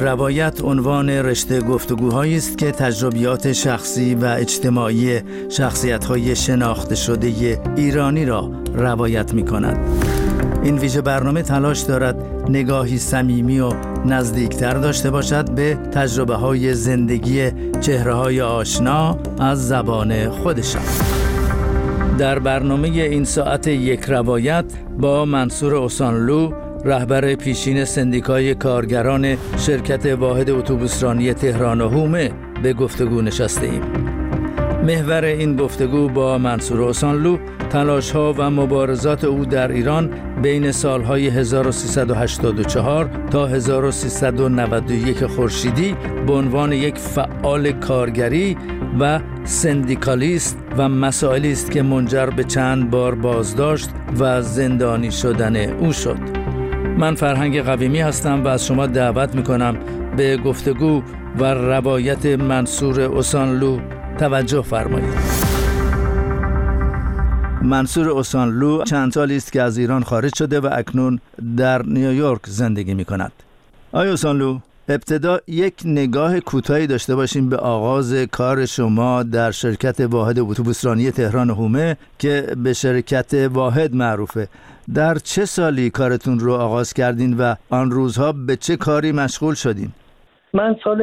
روایت عنوان رشته گفتگوهایی است که تجربیات شخصی و اجتماعی شخصیت‌های شناخته شده ایرانی را روایت می‌کند. این ویژه برنامه تلاش دارد نگاهی صمیمی و نزدیکتر داشته باشد به تجربه‌های زندگی چهره‌های آشنا از زبان خودشان. در برنامه این ساعت یک روایت با منصور احسانلو، رهبر پیشین سندیکای کارگران شرکت واحد اتوبوسرانی تهران و حومه به گفتگو نشسته ایم. محور این گفتگو با منصور احسانلو تلاش‌ها و مبارزات او در ایران بین سالهای 1384 تا 1391 خورشیدی به عنوان یک فعال کارگری و سندیکالیست و مسائلی است که منجر به چند بار بازداشت و زندانی شدن او شد. من فرهنگ قویمی هستم و از شما دعوت می‌کنم به گفتگو و روایت منصور احسانلو توجه فرمایید. منصور احسانلو چند سالی است که از ایران خارج شده و اکنون در نیویورک زندگی می‌کند. آقای احسانلو، ابتدا یک نگاه کوتاهی داشته باشیم به آغاز کار شما در شرکت واحد اتوبوسرانی تهران و حومه که به شرکت واحد معروفه. در چه سالی کارتون رو آغاز کردین و آن روزها به چه کاری مشغول شدین؟ من سال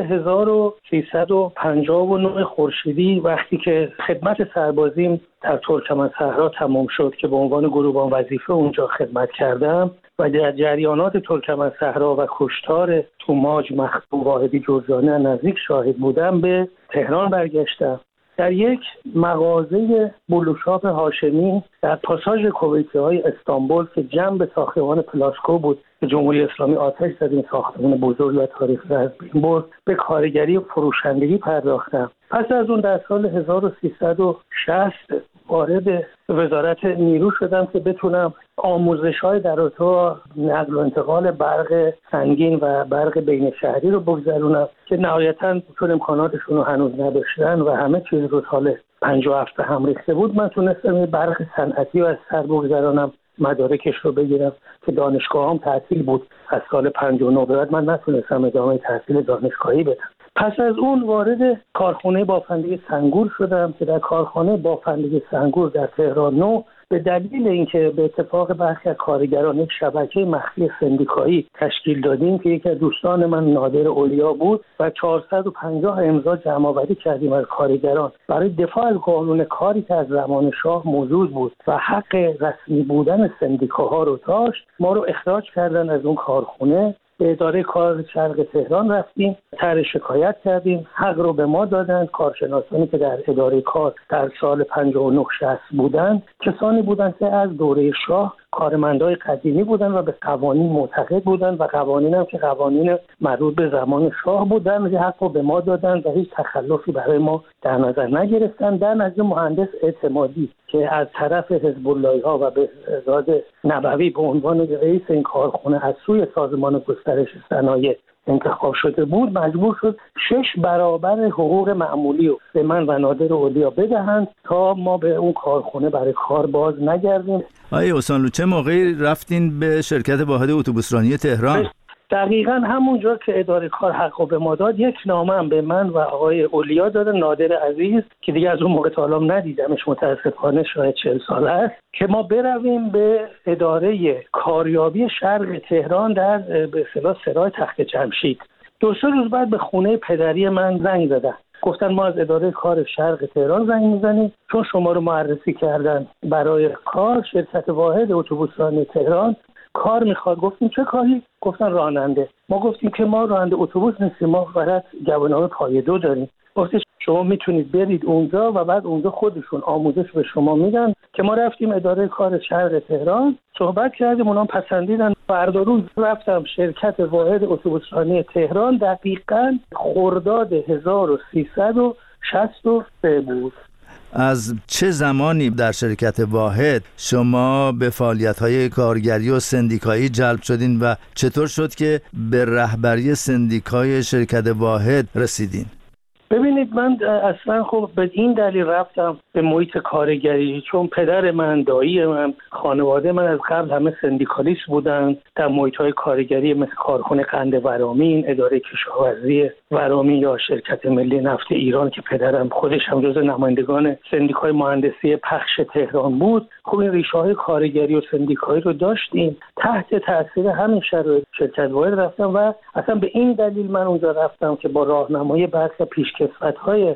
1359 خورشیدی وقتی که خدمت سربازیم در ترکمن‌صحرا تمام شد که به عنوان گروبان وظیفه اونجا خدمت کردم و در جریانات ترکمن‌صحرا و کشتار توماج مخدوم واحدی جرجانی نزدیک شاهد بودم، به تهران برگشتم. در یک مغازه بلوشاپ هاشمی در پاساژ کویتی‌های استانبول که جنب ساختمان پلاسکو بود که جمهوری اسلامی آتش زد این ساختمان بزرگ و تاریخی از بین برد، به کارگری و فروشندگی پرداختم. پس از اون در سال 1360 وارد وزارت نیرو شدم که بتونم آموزش‌های در رابطه نقل و انتقال برق سنگین و برق بین شهری رو بگذرونم که نهایتاً چون امکاناتشون رو هنوز نداشتن و همه چیز رو سال 57 به هم ریخته بود، من تونستم این برق صنعتی رو از سر بگذرانم، مدارکش رو بگیرم که دانشگاه هم تعطیل بود. از سال 59 به بعد من نتونستم ادامه تحصیل دانشگاهی بدم. پس از اون وارد کارخانه بافندگی سنگور شدم که در کارخانه بافندگی سنگور در تهران نو به دلیل اینکه به اتفاق برخی از کارگران یک شبکه مخفی سندیکایی تشکیل دادیم که یکی از دوستان من نادر اولیا بود و 450 امضا جمع‌آوری کردیم از کارگران برای دفاع از قانون کاری که از زمان شاه موجود بود و حق رسمی بودن سندیکاها رو داشت، ما رو اخراج کردن از اون کارخانه. به اداره کار شرق تهران رفتیم، طرح شکایت کردیم، حق رو به ما دادن. کارشناسانی که در اداره کار در سال 59-60 بودن کسانی بودند که از دوره شاه کارمندای قدیمی بودن و به قوانین معتقد بودن و قوانین هم که قوانین مربوط به زمان شاه بودن حق رو به ما دادن و هیچ تخلفی برای ما در نظر نگرفتن. در نظر مهندس اعتمادی که از طرف حزب اللهی‌ها و بهزاد نبوی به عنوان رئیس این کارخانه از سوی سازمان گسترش صنایع انتخاب شده بود، مجبور شد 6 برابر حقوق معمولی رو به من و نادر اولیا بدهند تا ما به اون کارخانه برای کار باز نگردیم. آقای احسانلو، چه موقعی رفتین به شرکت واحد اتوبوسرانی تهران؟ دقیقاً همونجا که اداره کار حقو به ما داد، یک نامه هم به من و آقای اولیا دادن، نادر عزیز که دیگه از اون موقع تا الان ندیدمش، متاسفانه شاید 40 سال است، که ما برویم به اداره کاریابی شرق تهران در به اصطلاح سرای تخت جمشید. 2-3 روز بعد به خونه پدری من زنگ زدن، گفتن ما از اداره کار شرق تهران زنگ میزنیم چون شما رو معرفی کردن برای کار شرکت واحد اتوبوسرانی تهران کار میخواد. گفتیم چه کاری؟ گفتن راننده. ما گفتیم که ما راننده اتوبوس نیستیم، ما فقط گواهینامه پای 2 داریم. گفتید شما میتونید برید اونجا و بعد اونجا خودشون آموزش به شما میدن. که ما رفتیم اداره کار شرق تهران، صحبت کردیم، اونا پسندیدن. فردا روز رفتم شرکت واحد اتوبوسرانی تهران، دقیقاً خرداد 1363 بود. از چه زمانی در شرکت واحد شما به فعالیت‌های کارگری و سندیکایی جلب شدین و چطور شد که به رهبری سندیکای شرکت واحد رسیدین؟ ببینید، من اصلا خب به این دلیل رفتم به محیط کارگری، چون پدر من، دایی من، خانواده من از قبل همه سندیکالیست بودن در محیط‌های کارگری مثل کارخانه قند ورامین، اداره کشاورزی ورامین یا شرکت ملی نفت ایران که پدرم خودش هم جزو نمایندگان سندیکای مهندسی پخش تهران بود. خب این ریشه‌های کارگری و سندیکایی رو داشتیم. تحت تاثیر همین شرایط شرکت واحد رفتم و اصلا به این دلیل من اونجا رفتم که با راهنمایی برخی پیشکسوت‌های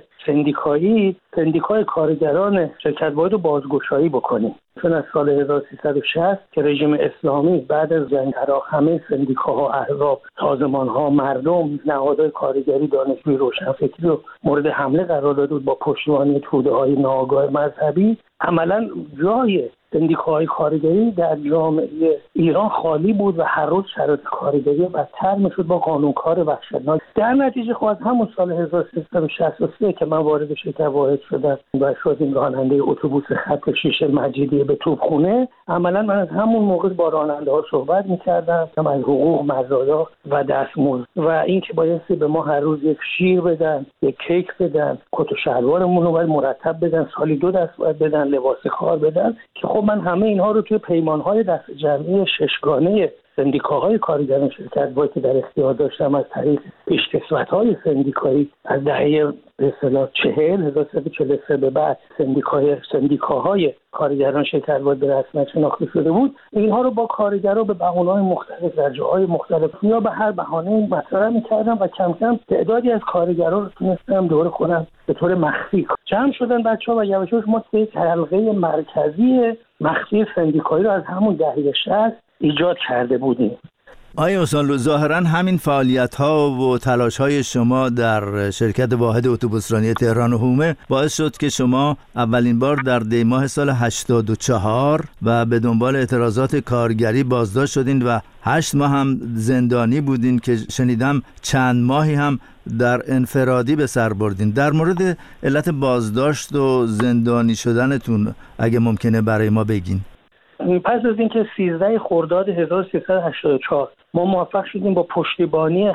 سندیکای کارگران شرکت واحد رو بازگشایی بکنیم. چون از سال 1360 که رژیم اسلامی بعد از جنگ عراق همه سندیکاها، احزاب، سازمان‌ها، مردم، نهادهای کارگری، دانشجوی، روشنفکری رو مورد حمله قرار داده بود با پشتیبانی توده‌های ناآگاه مذهبی، عملاً جای سندیکاهای کارگری در جامعه ایران خالی بود و هر روز شرایط کارگری بدتر میشد با قانونکار وحشتناک. در نتیجه خود همون سال 1363 که من وارد شرکت واحد شدم و شدیم راننده اتوبوس خط 6 مجیدیه به توپخونه، عملا من از همون موقع با راننده ها صحبت میکردم از حقوق، مزایا و دستمزد و اینکه بایستی به ما هر روز یک شیر بدن، یک کیک بدن، کت و شلوارمون رو باید مرتب بدن، سالی 2 دست باید بدن، لباس کار بدن. که خب من همه اینها رو توی پیمانهای دست جمعی ششگانه سندیکاهای کارگران شرکت واحد که در اختیار داشتم از طریق پیشکسوت‌های سندیکایی از دهه به اصطلاح 1343 به بعد سندیکاهای کارگران شرکت واحد به رسمیت شناخته شده بود، اینها رو با کارگرها به بهانه‌های مختلف در جاهای مختلف یا به هر بهانه‌ای مطرح می‌کردم و کم کم تعدادی از کارگرها رو تونستم دور خودم به طور مخفی جمع شدن بچه‌ها و یواش یواش ما یک حلقه مرکزی مخفی سندیکایی رو از همون دهه 60 ایجاد کرده بودیم. آقای حسین‌لو، ظاهراً همین فعالیت‌ها و تلاش‌های شما در شرکت واحد اتوبوسرانی تهران و حومه باعث شد که شما اولین بار در دی ماه سال 84 و به دنبال اعتراضات کارگری بازداشت شدین و 8 ماه هم زندانی بودین که شنیدم چند ماهی هم در انفرادی به سر بردین. در مورد علت بازداشت و زندانی شدنتون اگه ممکنه برای ما بگین. پس از اینکه 13 خرداد 1384 ما موفق شدیم با پشتیبانی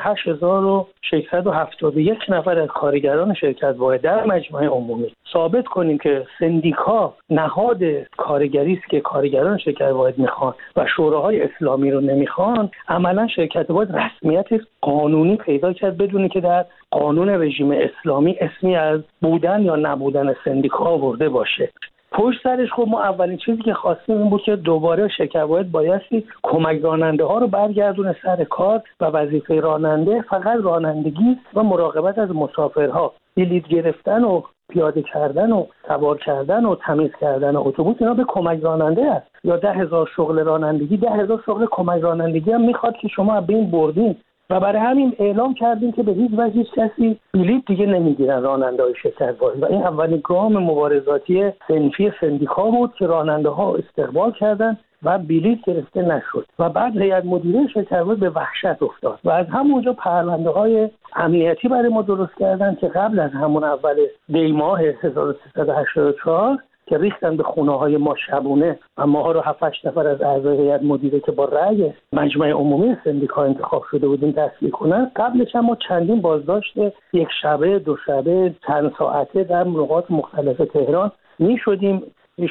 8671 نفر از کارگران شرکت واحد در مجمع عمومی ثابت کنیم که سندیکا نهاد کارگری است که کارگران شرکت واحد میخوان و شوراهای اسلامی رو نمیخوان، عملا شرکت واحد رسمیت قانونی پیدا کرد بدون که در قانون رژیم اسلامی اسمی از بودن یا نبودن سندیکا آورده باشه. پشت سرش خب ما اولین چیزی که خواستیم این بود که دوباره شرکت واحد بایستی کمک راننده ها رو برگردونه سر کار و وظیفه راننده فقط رانندگی و مراقبت از مسافرها، بلیط گرفتن و پیاده کردن و سوار کردن و تمیز کردن اتوبوس اینا به کمک راننده است. یا 10,000 شغل رانندگی، 10,000 شغل کمک رانندگی هم میخواد که شما از بین بردین و برای همین اعلام کردیم که به هیچ وجه کسی بلیط دیگه نمیگیرن راننده‌های شرکت واحد و این اولین گام مبارزاتی صنفی سندیکا بود که راننده ها استقبال کردن و بلیط گرفته نشد و بعد هیئت مدیره شرکت واحد به وحشت افتاد و از همونجا پرونده‌های امنیتی برای ما درست کردن که قبل از همون اول دی ماه 1384 که ریختن به خونه‌های ما شبونه و ماها رو 7-8 نفر از اعضای هیئت مدیره که با رأی مجمع عمومی سندیکا انتخاب شده بودیم دستگیر کنن. قبلش هم ما چندین بازداشت 1 شبه، 2 شبه، چند ساعته در نقاط مختلف تهران می‌شدیم.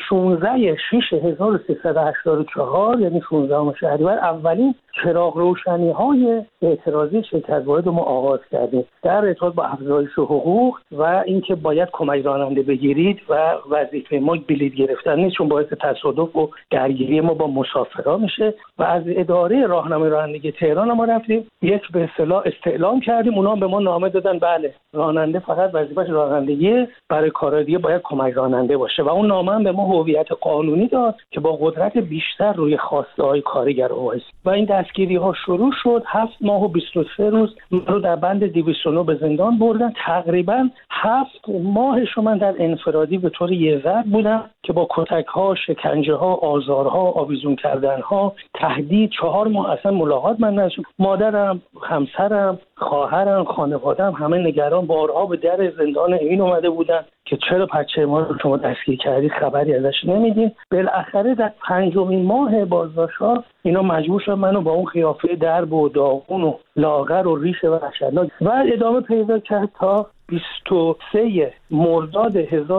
16/6/1384 یعنی 16 شهریور اولین چراغ روشنی‌های اعتراضی شرکت واحد رو ما آغاز کردیم در ارتباط با افزایش حقوق و اینکه باید کمک راننده بگیرید و وظیفه ما بلیط گرفتن نیست چون باعث تصادف و درگیری ما با مسافرها میشه و از اداره راهنمای رانندگی تهران ما رفتیم یک به اصطلاح استعلام کردیم، اونا به ما نامه دادن بله راننده فقط وظیفه‌اش رانندگی، برای کارهای دیگه باید کمک راننده باشه و اون نامه هم به ما هویت قانونی داد که با قدرت بیشتر روی خواسته‌های کارگر وایس و این دستگیری‌ها شروع شد. 7 ماه و 23 روز من رو در بند 209 به زندان بردن. تقریباً 7 ماهش من در انفرادی به طور یه ضرب بودم که با کتک‌ها، شکنجه‌ها، آزارها، آویزون کردن‌ها، تهدید. 4 ماه اصلا ملاقات من نشد. مادرم، همسرم، خواهرم، خانواده‌ام همه نگران، بارها به در زندان این اومده بودن که چرا بچه ما رو شما دستگیر کردید، خبری ازش نمیدین. بالاخره در 5مین ماه بازداشت‌ها اینا مجبور شدن منو با اون قیافه درب و داغون و لاغر و ریش وحشتناک و ادامه پیدا کرد تا 23 مرداد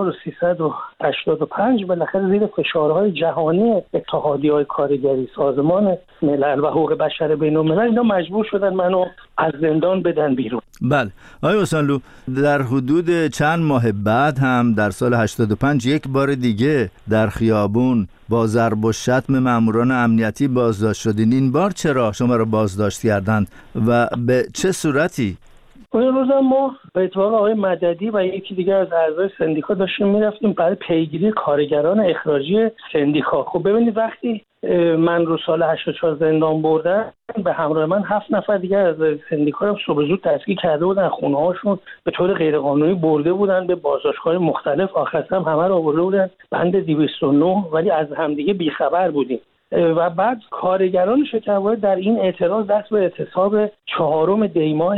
1385 بالاخره زیر فشارهای جهانی اتحادیه‌های کارگری، سازمان ملل و حقوق بشر بین‌الملل اینا مجبور شدن منو از زندان بدن بیرون. بله آقای حسینلو، در حدود چند ماه بعد هم در سال 85 یک بار دیگه در خیابون با ضرب و شتم ماموران امنیتی بازداشت شدین. این بار چرا شما را بازداشت کردند و به چه صورتی؟ اون روز ما به اتفاق آقای مددی و یکی دیگر از اعضای سندیکا داشتیم میرفتیم برای پیگیری کارگران اخراجی سندیکا. خب ببینید وقتی من رو سال 84 زندان بردن، به همراه من 7 نفر دیگر از سندیکا رو صبح زود دستگیر کرده بودن، خونه هاشون به طور غیرقانونی برده بودن به بازداشتگاه مختلف، آخر هم همه رو آورده بودن بند 209، ولی از همدیگه بیخبر بودیم. و بعد کارگران شکرواحد در این اعتراض دست به اعتصاب 4 دی ماه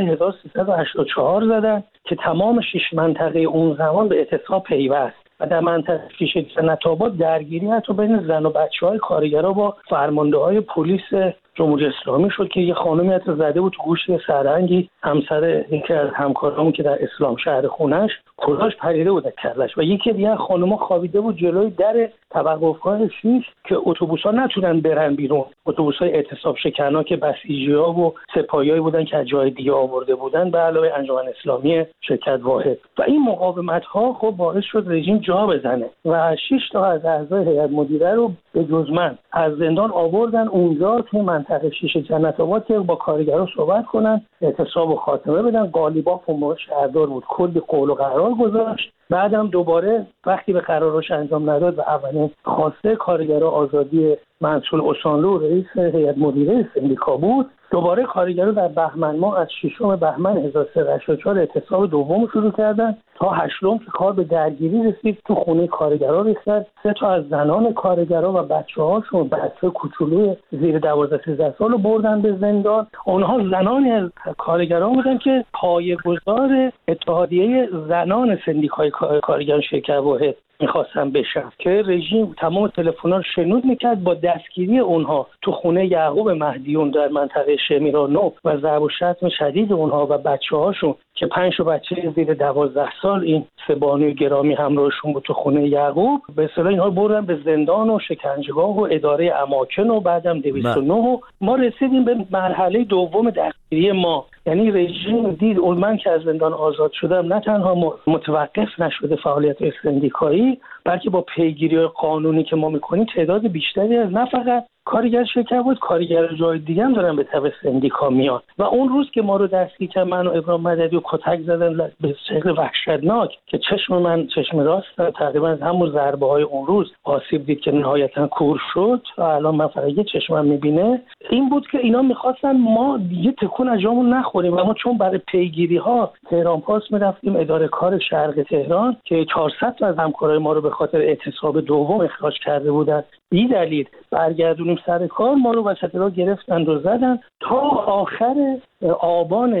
1384 زدن که تمام 6 منطقه اون زمان به اعتصاب پیوست و در منطقه شیشه جنت آباد درگیری حتی بین زن و بچه‌های کارگرا با فرمانده‌های پلیس جمهوری اسلامی شد که یه خانمی حتی زده بود تو گوش سرهنگی همسر یکی از همکارامون که در اسلام شهر خونش کلاش پریده بود کلش، و یکی دیگه خانم‌ها خوابیده بود جلوی در توقفگاه 6 که اتوبوس‌ها نتونن برن بیرون. اتوبوس‌های اعتصاب شکنان که بسیجی‌ها و سپاهیایی بودن که از جای دیگه آورده بودن به علاوه انجمن اسلامی شرکت واحد. و این مقاومت‌ها خب باعث شد رژیم جا بزنه و 6 تا از اعضای هیئت مدیره رو به جز من از زندان آوردن اونجا که منطقه شیشه جنت آباد که با کارگران صحبت کنن، اعتصاب و خاتمه بدن. قالیباف اون موقع شهردار بود، کلی قول و قرار گذاشت. بعدم دوباره وقتی به قراراش انجام نداد و اولین خواسته کارگران آزادی منصور اوسانلو رئیس هیئت مدیره سندیکا بود، دوباره کارگران در بهمن ماه از 6 بهمن 1384 اعتصاب دوم شروع کردن تا 8 که کار به درگیری رسید. تو خونه کارگران ریختن، 3 تا از زنان کارگران و بچه‌هاشون، بچه کوچولوی زیر 12-13 سال رو بردن به زندان. اونها زنانی از کارگران بودن که پایه‌گذار اتحادیه زنان سندیکای کارگران شرکت واحد میخواستن بشن که رژیم تمام تلفن‌ها رو شنود میکرد. با دستگیری اونها تو خونه یعقوب مهدیون در منطقه شمیرانو و ضرب و شتم شدید اونها و بچه‌هاشون که 5 بچه زیر 12 سال این 3 بانوی گرامی همراهشون بود تو خونه یعقوب، به اصطلاح اینها رو بردن به زندان و شکنجهگاه و اداره اماکن و بعدم 209. ما رسیدیم به مرحله دوم دستگیری ما، یعنی رژیم دید من که از زندان آزاد شدم نه تنها متوقف نشده فعالیت سندیکایی، بلکه با پیگیری قانونی که ما میکنیم تعداد بیشتری از نه فقط کارگر شرکت بود، کارگر جای دیگه هم دارن به تبع سندیکا میان. و اون روز که ما رو دستگیر کردن، من و ابراهیم مددی و کتک زدن به شکل وحشتناک که چشم راست تقریبا از همون ضربه های اون روز آسیب دید که نهایتا کور شد و الان من فقط یه چشمم میبینه. این بود که اینا میخواستن ما دیگه تکون از جامون نخوریم و ما چون برای پیگیری ها تهران پاس میرفتیم اداره کار شرق تهران که 400 تا از همکارای ما رو به خاطر اعتصاب دوم اخراج کرده بودن بی دلیل برگردونیم سر کار، ما رو وسط راه گرفتن و زدن تا آخر آبان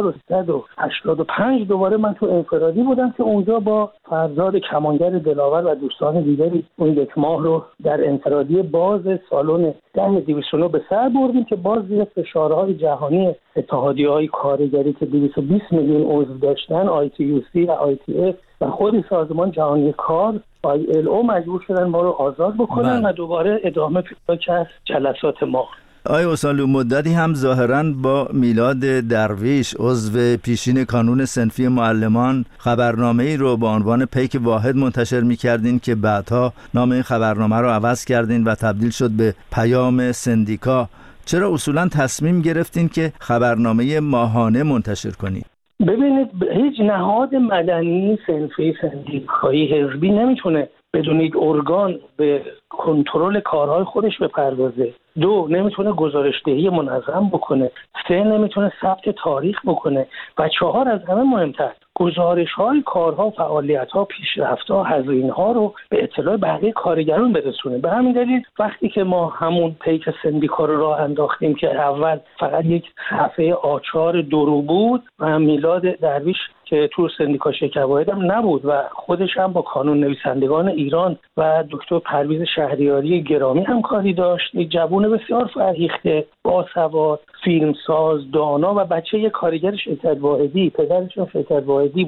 1385 دوباره من تو انفرادی بودم که اونجا با فرزاد کمانگر دلاور و دوستان دیگری اون 1 ماه رو در انفرادی باز سالن 209 به سر بردیم که باز زیر فشارهای جهانی اتحادیه‌های کارگری که 220 میلیون عضو داشتن، ITUC و ITF و خود سازمان جهانی کار ILO مجبور شدن ما رو آزاد بکنن و دوباره ادامه پیدا کرد جلسات ما. آقای اوسانلو، مدتی هم ظاهراً با میلاد درویش عضو پیشین کانون صنفی معلمان خبرنامه‌ای رو با عنوان پیک واحد منتشر می‌کردین که بعدها نام این خبرنامه رو عوض کردین و تبدیل شد به پیام سندیکا. چرا اصولاً تصمیم گرفتین که خبرنامه ماهانه منتشر کنید؟ ببینید، هیچ نهاد مدنی صنفی سندیکایی حزبی نمیتونه بدون یک ارگان به کنترل کارهای خودش بپردازه. 2 نمیتونه گزارشدهی منظم بکنه. 3 نمیتونه ثبت تاریخ بکنه و 4 از همه مهمتر گزارش‌های کارها، فعالیت‌ها، پیشرفت‌ها، هزینه‌ها رو به اطلاع بقیه کارگران برسونه. به همین دلیل وقتی که ما همون پیک سندیکا رو راه انداختیم که اول فقط یک صفحه آچار درو بود و میلاد درویش که تو سندیکا شرکت واحد هم نبود و خودش هم با کانون نویسندگان ایران و دکتر پرویز شهریاری گرامی همکاری داشت، یک جوان بسیار فرهیخته، باسواد، فیلمساز، دانا و بچه یک کارگر شرکت واحدی، پدرشون شرکت واحدی بود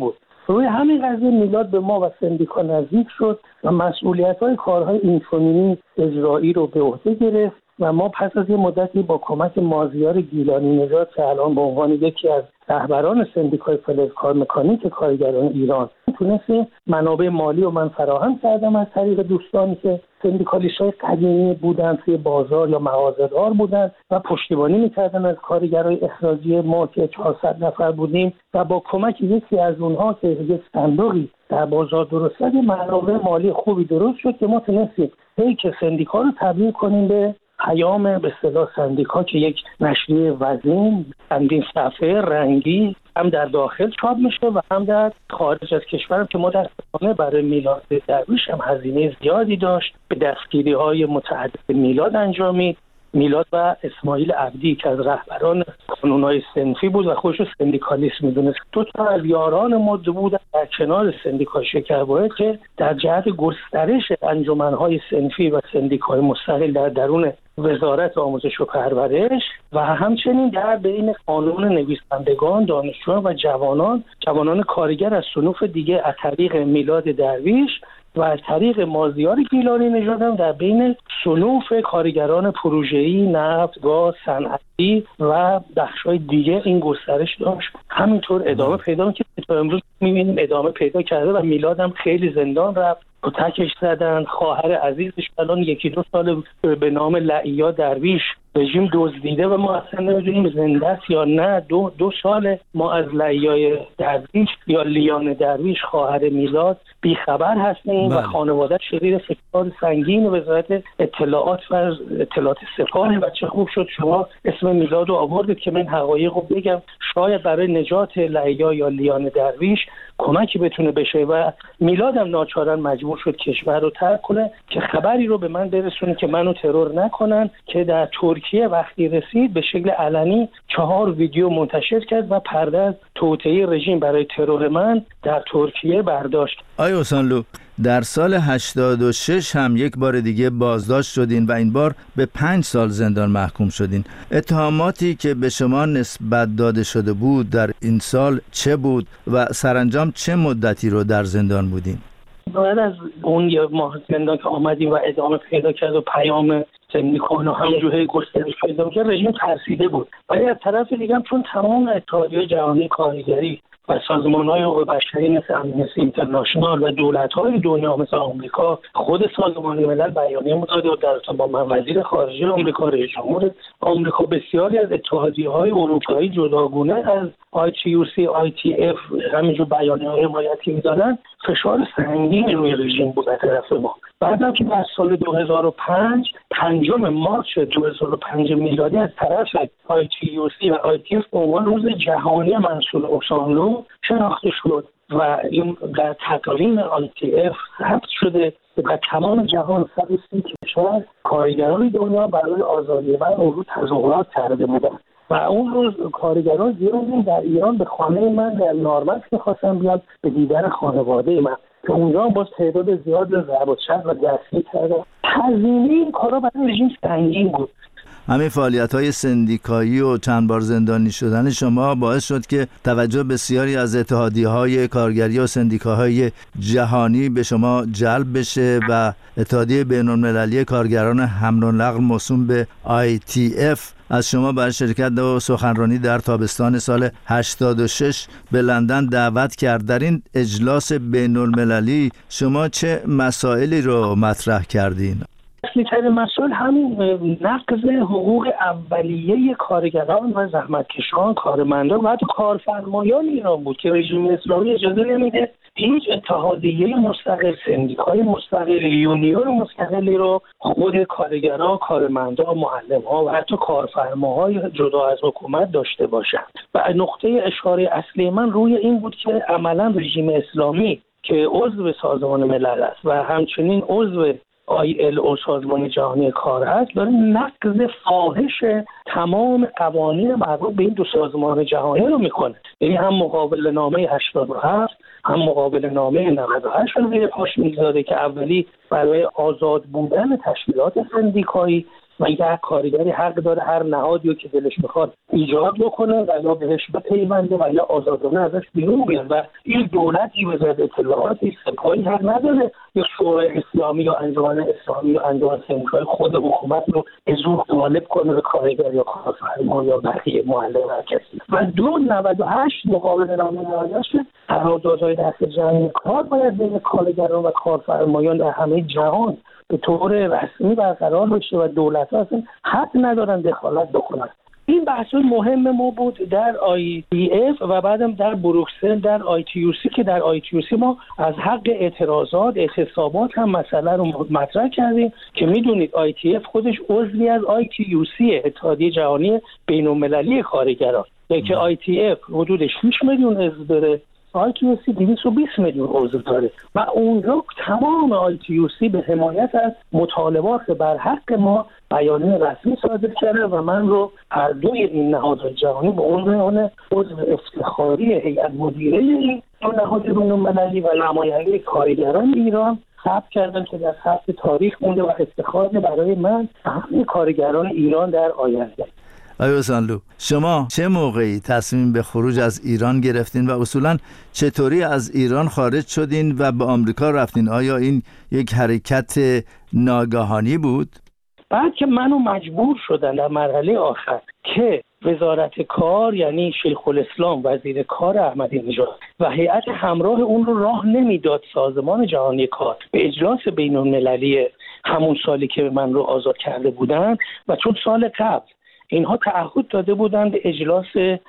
روی همین قضیه میلاد به ما و سندیکا نزدیک شد و مسئولیت‌های کارهای اینفومینی اجرایی رو به عهده گرفت و ما پس از یه مدتی با کمک مازیار گیلانی نژاد که الان به عنوان یکی از رهبران سندیکای فلزکار مکانیک کارگران ایران تونستیم منابع مالی و من فراهم کردم از طریق دوستانی که سندیکالیست‌های قدیمی بودن، توی بازار یا مغازه‌دار بودن و پشتیبانی می‌کردن از کارگرای اخراجی ما که 400 نفر بودیم و با کمک یکی از اونها که یک صندوقی در بازار درست کرد منابع مالی خوبی درست شد که ما تونستیم که سندیکا رو تبدیل کنیم به پیام به اصطلاح سندیکا که یک نشریه وزین چندین صفحه رنگی هم در داخل چاپ میشه و هم در خارج از کشور که متأسفانه برای میلاد درویش هم هزینه زیادی داشت، به دستگیری‌های متعدد میلاد انجامید. میلاد و اسماعیل عبدی که از رهبران کانون‌های صنفی بود و خودش سندیکالیست میدونست، دو تا از یاران ما بودن در کنار سندیکا شکربایت که در جهت گسترش انجمن‌های صنفی و سندیکای مستقل در درون وزارت آموزش و پرورش و همچنین در بین قانون نویسندگان، دانشجویان و جوانان کارگر از صنوف دیگه از طریق میلاد درویش و از طریق مازیار گیلانی نژاد هم در بین صنوف کارگران پروژه‌ای، نفت، گاز، صنعتی و بخش‌های دیگه این گسترش داشت. همینطور ادامه پیدا می‌کنه که تا امروز می‌بینیم ادامه پیدا کرده و میلاد هم خیلی زندان رفت، کتکش زدن. خواهر عزیزش الان 1-2 سال به نام لعیا درویش رژیم دزدیده و ما اصلا نمیدونیم زنده است یا نه. دو سال ما از لعیای درویش یا لیان درویش خواهر میلاد بیخبر هستیم و خانواده شدید فشار سنگین وزارت اطلاعات و اطلاعات سپاه و چه خوب شد شما اسم میلاد رو آوردید که من حقایق رو بگم، شاید برای نجات لعیا یا لیان درویش کمکی بتونه بشه و میلاد هم ناچارن مجبور شد کشور رو ترک کنه که خبری رو به من برسونه که منو ترور نکنن، که در ترکیه وقتی رسید به شکل علنی 4 ویدیو منتشر کرد و پرده از توطئه رژیم برای ترور من در ترکیه برداشت. آقای حسینلو، در سال 86 هم یک بار دیگه بازداشت شدین و این بار به 5 سال زندان محکوم شدین. اتهاماتی که به شما نسبت داده شده بود در این سال چه بود و سرانجام چه مدتی رو در زندان بودین؟ بعد از اون یه ماه زندان که آمدیم و ادامه پیدا کرد و پیام سندیکا همونجوری گسترش پیدا کرد، رژیم ترسیده بود. ولی از طرف دیگه هم چون تمام اتحادیه جهانی کارگری و سازمان‌های حقوق بشری مثل امنستی اینترنشنال و دولت‌های دنیا مثل آمریکا، خود سازمان ملل بیانیه داده و در ارتباط با وزیر خارجه آمریکا، رئیس جمهور آمریکا، بسیاری از اتحادیه‌های اروپایی جداگونه از ITUC، ITF همینجور بیانیه‌های حمایتی می‌دادن، فشار سنگین روی رژیم بود از طرف ما. بعدم که در سال 2005 5 مارس 2005 میلادی از طرف ITUC و ITF به عنوان روز جهانی منصور اوسانلو شناخته شد و این در تقویم ITF ثبت شده و تمام جهان 130 کشور کارگران دنیا برای آزادی و اون تظاهرات کرده بودند. و اون روز کارگران زیادی در ایران به خانه من در نارمک می‌خواستن بیاد به دیدن خانواده من که اونجا باز تعداد زیاد ضرب و چرخ و دستگیر کردن. هزینه این کارا برای رژیم سنگین بود. همین فعالیت‌های سندیکایی و چند بار زندانی شدن شما باعث شد که توجه بسیاری از اتحادیه‌های کارگری و سندیکاهای جهانی به شما جلب بشه و اتحادیه بین‌المللی کارگران حمل و نقل موسوم به ITF از شما برای شرکت و سخنرانی در تابستان سال 86 به لندن دعوت کرد. در این اجلاس بین‌المللی شما چه مسائلی رو مطرح کردین؟ اصلی‌ترین مسئله همین نقض حقوق اولیه کارگران و زحمتکشان، کارمندان و حتی کارفرمایان ایران بود که رژیم اسلامی اجازه نمیده هیچ اتحادیه مستقل، سندیکای مستقل، یونیون مستقلی رو خود کارگران، کارمندان، معلم‌ها و حتی کارفرماهای جدا از حکومت داشته باشند. و نقطه اشاره اصلی من روی این بود که عملاً رژیم اسلامی که عضو سازمان ملل است و همچنین عضو ILO سازمان جهانی کار هست، داره نقض فاحش تمام قوانین مربوط به این دو سازمان جهانی رو میکنه. یعنی هم مقابل نامه 87 هم مقابل نامه 98 رو زیر پاش میذاره که اولی برای آزاد بودن تشکیلات سندیکایی و یک کارگری حق داره هر نهادی که دلش میخواد ایجاد بکنه و یا بهش بپیونده و یا آزادانه ازش بیرون بیاد و این دولتی وزارت اطلاعاتی سپاهی حق نداره یا شورای اسلامی یا انجمن اسلامی یا انجمن سندیکای خود حکومت رو به زور غالب کنه به کارگر یا کارفرما یا بقیه معلم هر کسی. و 298 مقابل نامه نهادیه قراردادهای دست جمعی کار باید بین کارگران و کارفرمایان در همه جهان به طور رسمی برقرار بشه و دولت‌ها اصلا حق ندارن دخالت بکنن. این بحث مهم ما بود در ITF و بعدم در بروکسل در ITUC که در ITUC ما از حق اعتراضات اعتصابات هم مسئله رو مطرح کردیم که میدونید ITF خودش عضوی از ITUC اتحادیه جهانی بین‌المللی کارگران که ITF حدود 6 میلیون عضو داره، ITUC 220 میلیون عضو داره و اونجا تمام ITUC به حمایت از مطالبات بر حق ما بیانیه رسمی صادر کرده و من رو هر دوی این نهادهای جهانی به عنوان عضو افتخاری هیئت مدیره این نهاد بین‌المللی و نماینده کارگران ایران ثبت کردن که در ثبت تاریخ مونده و افتخار برای من همه کارگران ایران در آینده. آقای حسینلو، شما چه موقعی تصمیم به خروج از ایران گرفتین و اصولاً چطوری از ایران خارج شدین و به آمریکا رفتین؟ آیا این یک حرکت ناگهانی بود؟ بعد که منو مجبور شدن در مرحله آخر که وزارت کار یعنی شیخ الاسلام وزیر کار احمدی نژاد و هیئت همراه اون رو راه نمیداد سازمان جهانی کار به اجلاس بین‌المللی همون سالی که من رو آزاد کرده بودن و چون سال قبل اینها تعهد داده بودند اجلاس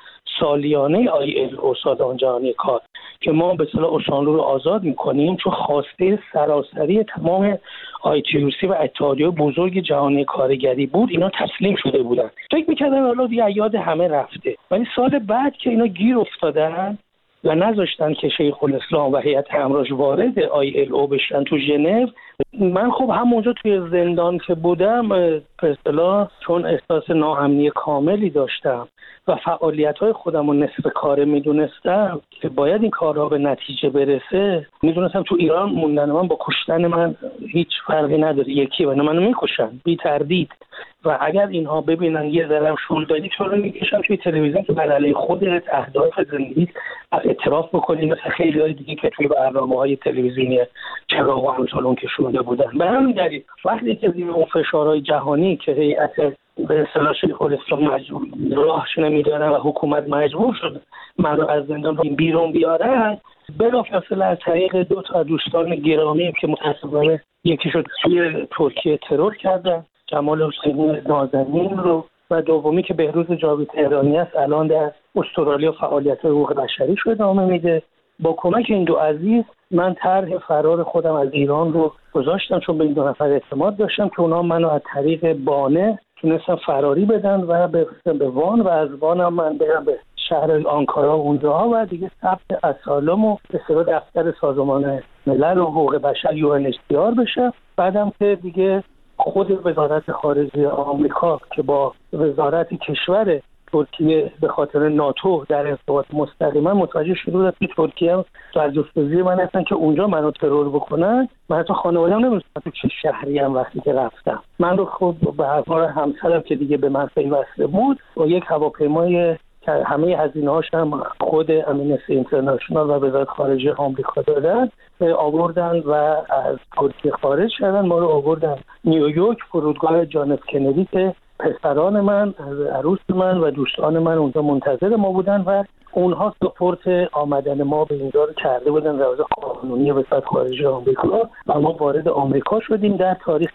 سالیانه ILO سازمان جهانی کار که ما به اصطلاح اوسانلو رو آزاد می‌کنیم چون خواسته سراسری تمام ITUC و اتحادیه بزرگ جهانی کارگری بود، اینا تسلیم شده بودن. فکر می‌کردن حالا دیگه یاد همه رفته. ولی سال بعد که اینا گیر افتادن و نذاشتن که شیخ الاسلام و هیئت همراهش وارد ILO بشن تو ژنو، من خب همونجا توی زندان که بودم به اصطلاح چون احساس ناامنی کاملی داشتم و فعالیت‌های خودم رو نصف کاره میدونستم که باید این کارها به نتیجه برسه، میدونستم تو ایران موندن من با کشتن من هیچ فرقی نداره، یکی و منو میکشن بی تردید و اگر اینها ببینن یه ذره شولداری چون میکشن توی تلویزیون که بر علیه خودت اهداف زندگی اعتراف بکنی مثل خیلی‌های دیگه که توی برنامه‌های تلویزیونی چراغ و همچنان که شده بودن. به همین دلیل وقتی که زیر اون فشارهای جهانی که هیئت به اصطلاح شیخ الاسلام مجبور راهش نمیدارن و حکومت مجبور شد من رو از زندان بیرون بیارن، بلافاصله از طریق 2 تا دوستان گرامی که متأسفانه یکی شد توی ترکیه ترور کردن، جمال حسینی نازنین رو، و دومی که بهروز جاوید تهرانی است الان در استرالیا فعالیت حقوق بشری رو ادامه میده. با کمک این دو عزیز من طرح فرار خودم از ایران رو گذاشتم چون به این 2 نفر اعتماد داشتم که اونا منو از طریق بانه تونستن فراری بدن و به وان و از وان هم من برم به شهر آنکارا اونجا و دیگه ثبت اسالم و به اصطلاح دفتر سازمان ملل و حقوق بشر UNHCR بشه. بعدم که دیگه خود وزارت خارجه آمریکا که با وزارت کشور ترکیه به خاطر ناتو در ارتباط مستقیما متوجه شده که ترکیه در جستجوی من هستن که اونجا منو ترور بکنن. من تا خانواده‌ام نمی‌دونستم تو چه شهری ام وقتی که رفتم. من رو خب به هر همسرم که دیگه به من پیوسته بود با یک هواپیمای که همه هزینه‌هاش هم خود امنستی اینترنشنال و وزارت خارجه آمریکا دادن آوردن و از ترکیه خارج شدن. ما رو آوردن نیویورک فرودگاه جان اف کندی که پسران من، عروس من و دوستان من اونجا منتظر ما بودن و اونها سپورت آمدن ما به اینجا رو کرده بودن روز قانونی وزارت خارجه آمریکا و ما وارد آمریکا شدیم در تاریخ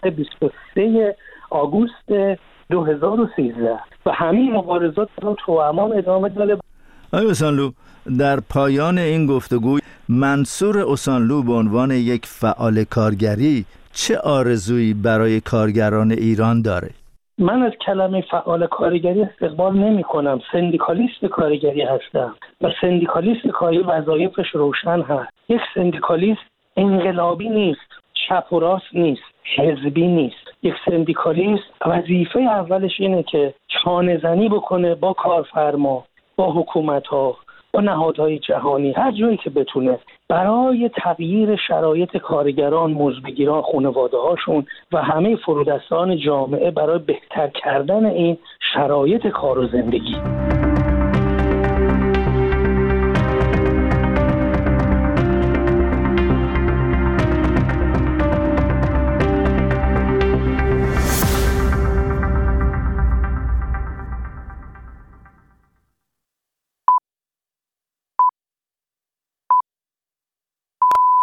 23 آگوست 2013 و همین مبارزات رو توأمان ادامه داده. آقای حسینلو، در پایان این گفتگو منصور حسینلو به عنوان یک فعال کارگری چه آرزویی برای کارگران ایران داره؟ من از کلمه فعال کارگری استقبال نمی کنم. سندیکالیست کارگری هستم و سندیکالیست کاری وظایفش روشن هست. یک سندیکالیست انقلابی نیست، چپ و راست نیست، حزبی نیست. یک سندیکالیست وظیفه اولش اینه که چانه زنی بکنه با کارفرما، با حکومت ها، با نهادهای جهانی، هر جایی که بتونه برای تغییر شرایط کارگران، مزدبگیران، خانواده‌هاشون و همه فرودستان جامعه برای بهتر کردن این شرایط کار و زندگی.